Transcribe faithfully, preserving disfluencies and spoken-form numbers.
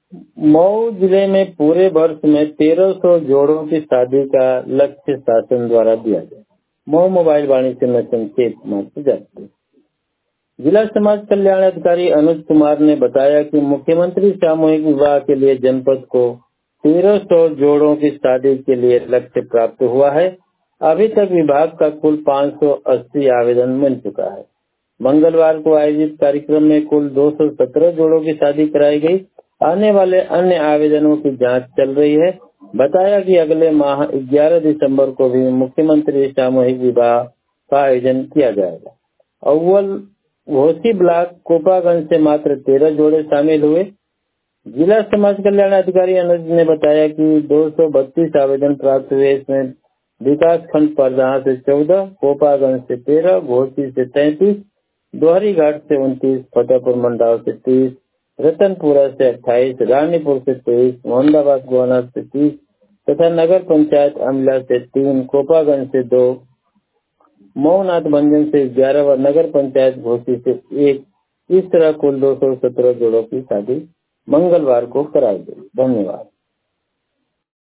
मऊ जिले में पूरे वर्ष में तेरह सौ जोड़ों की शादी का लक्ष्य शासन द्वारा दिया गया। मऊ मोबाइल वाणिज्य में संक्षेप मात्र जाती। जिला समाज कल्याण अधिकारी अनुज कुमार ने बताया कि मुख्यमंत्री सामूहिक विवाह के लिए जनपद को तेरह सौ जोड़ों की शादी के लिए लक्ष्य प्राप्त हुआ है। अभी तक विभाग का कुल पाँच सौ अस्सी आवेदन मिल चुका है। मंगलवार को आयोजित कार्यक्रम में कुल दो सौ सत्रह जोड़ों की शादी कराई गई। आने वाले अन्य आवेदनों की जांच चल रही है। बताया कि अगले माह ग्यारह दिसंबर को भी मुख्यमंत्री सामूहिक विवाह का आयोजन किया जाएगा। अव्वल घोसी ब्लॉक कोपागंज से मात्र तेरह जोड़े शामिल हुए। जिला समाज कल्याण अधिकारी अनुज ने बताया कि दो सौ बत्तीस आवेदन प्राप्त हुए। इसमें विकास खंड परदाहा से चौदह, कोपागंज से तेरह, घोसी से तैंतीस, दोहरी घाट से उनतीस, फतेहपुर मंडाव से तीस, रतनपुरा से अट्ठाईस, रानीपुर से तेईस, मोहम्मदाबाद गोहाना से तीस तथा नगर पंचायत अमला से तीन, कोपागंज से दो, मऊनाथ भंजन से ग्यारह व नगर पंचायत घोसी से एक। इस तरह कुल दो सौ सत्रह जोड़ों की शादी मंगलवार को कराई गई। धन्यवाद।